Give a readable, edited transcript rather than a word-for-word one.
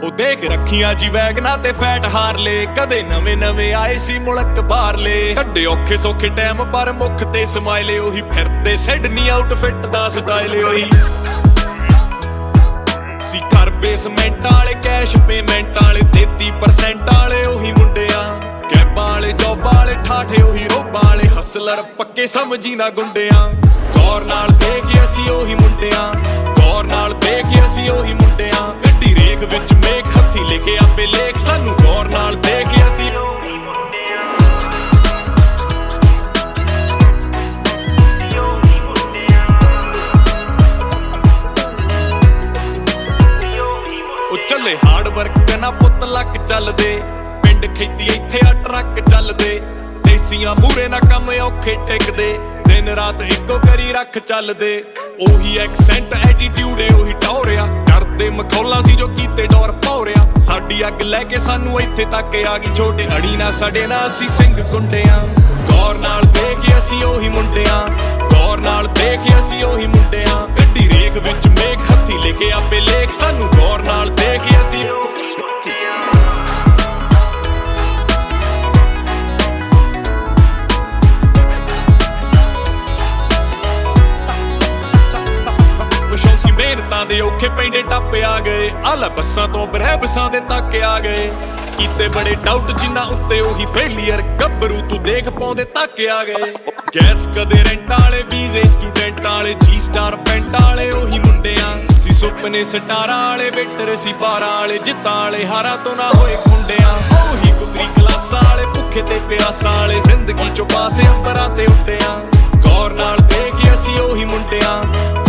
ਉਹ ਦੇਖ ਰੱਖੀਆਂ ਜੀ ਵੈਗਨਾਂ ਤੇ ਫੈਟ ਹਾਰਲੇ, ਕਦੇ ਨਵੇਂ ਨਵੇਂ ਆਏ ਸੀ ਮੁਲਕ ਬਾਹਰਲੇ। ਕੱਢੇ ਔਖੇ ਸੌਖੇ ਟਾਈਮ ਪਰ ਮੁੱਖ ਤੇ ਸਮਾਈਲੇ, ਉਹੀ ਫਿਰਦੇ ਸਿਡਨੀ ਆਊਟਫਿੱਟ ਦਾ ਸਟਾਈਲ ਉਹੀ ਸੀ। ਘਰ ਬੇਸਮੈਂਟ ਵਾਲੇ ਕੈਸ਼ ਪੇਮੈਂਟ ਵਾਲੇ 33% ਵਾਲੇ ਉਹੀ ਮੁੰਡਿਆਂ, ਕੈਬਾਂ ਵਾਲੇ ਜੋਬਾਂ ਵਾਲੇ ਠਾਠੇ ਉਹੀ ਰੋਬਾਂ ਵਾਲੇ, ਹਸਲਰ ਪੱਕੇ ਸਮਝੀ ਨਾ ਗੁੰਡਿਆਂ। ਗੌਰ ਨਾਲ ਦੇਖ ਅਸੀਂ ਉਹੀ ਮੁੰਡਿਆਂ, ਗੌਰ ਨਾਲ ਦੇਖ ਅਸੀਂ ਉਹੀ ਮੁੰਡਿਆਂ। ਗੱਡੀ ਰੇਖ ਵਿੱਚ ਮੇਖ ਹੱਥੀ ਲਿਖੇ ਆਪੇ ਲੇਖ, ਸਾਨੂੰ ਗੌਰ ਨਾਲ ਦੇਖ ਅਸੀਂ ਉਹ ਚੱਲੇ ਹਾਰਡ ਵਰਕ ਨਾ ਪੁੱਤ ਲੱਕ ਚੱਲਦੇ, ਪਿੰਡ ਖੇਤੀ ਇੱਥੇ ਆ ਟਰੱਕ ਚੱਲਦੇ। ਦੇਸੀਆਂ ਮੂਰੇ ਨਾ ਕੰਮ ਔਖੇ ਟਿਕਦੇ, ਦਿਨ ਰਾਤ ਇੱਕੋ ਕਰੀ ਰੱਖ ਚੱਲਦੇ। ਉਹੀ ਐਕਸੈਂਟ ਐਟੀਟਿਊਡ ਏ ਉਹੀ ਟੌਰਿਆ, ਕਰਦੇ ਮਖੌਲਾਂ ਸੀ ਜੋ ਕੀਤੇ ਡੋਰ ਭੌਰਿਆ। ਸਾਡੀ ਅੱਗ ਲੈ ਕੇ ਸਾਨੂੰ ਇੱਥੇ ਤੱਕ ਆ ਗਈ, ਛੋਟੇ ਅੜੀ ਨਾ ਸੜੇ ਨਾ ਅਸੀਂ ਸਿੰਘ ਗੁੰਡਿਆਂ। ਗੌਰ ਨਾਲ ਦੇਖ ਅਸੀਂ ਉਹੀ ਮੁੰਡਿਆਂ, ਗੌਰ ਨਾਲ ਦੇਖ ਅਸੀਂ ਉਹੀ ਮੁੰਡਿਆਂ। ਗੱਡੀ ਰੇਖ ਵਿੱਚ ਮੇਖ ਹੱਥੀ ਲਿਖੇ ਆਪੇ ਲੇਖ, ਸਾਨੂੰ ਗੌਰ ਨਾਲ ਦੇਖ ਅਸੀਂ ਮਿਹਨਤਾਂ ਦੇ ਔਖੇ ਪੈਂਡੇ ਟੱਪ ਆ ਗਏ। ਆਲਾ ਬੱਸਾਂ ਤੋਂ ਬਰਹਿਬਸਾਂ ਦੇ ਤੱਕ ਆ ਗਏ, ਕੀਤੇ ਬੜੇ ਡਾਊਟ ਜਿਨ੍ਹਾਂ ਉੱਤੇ ਉਹੀ ਫੇਲੀਅਰ। ਗੱਭਰੂ ਤੂੰ ਦੇਖ ਪਾਉਂਦੇ ਤੱਕ ਆ ਗਏ। ਗੈਸ ਕਦੇ ਰੈਂਟ ਵਾਲੇ, ਵੀਜ਼ੇ ਸਟੂਡੈਂਟ ਵਾਲੇ, ਜੀ ਸਟਾਰ ਪੈਂਟ ਵਾਲੇ ਉਹੀ ਮੁੰਡਿਆਂ ਸੀ। ਸੁਪਨੇ ਸਟਾਰਾਂ ਵਾਲੇ, ਵੇਟਰ ਸੀ ਬਾਰਾਂ ਵਾਲੇ, ਜਿੱਤਾਂ ਵਾਲੇ ਹਾਰਾਂ ਤੋਂ ਨਾ ਹੋਏ ਖੁੰਡਿਆਂ। ਉਹੀ ਕੁਤਰੀ ਕਲਾਸਾਂ ਵਾਲੇ, ਭੁੱਖੇ ਤੇ ਪਿਆਸਾਂ ਵਾਲੇ, ਜ਼ਿੰਦਗੀ ਚੋਂ ਪਾਸੇ ਅੰਬਰਾਂ ਤੇ ਉੱਡਿਆਂ। ਗੌਰ ਨਾਲ ਦੇਖ ਅਸੀਂ ਉਹੀ ਮੁੰਡਿਆਂ,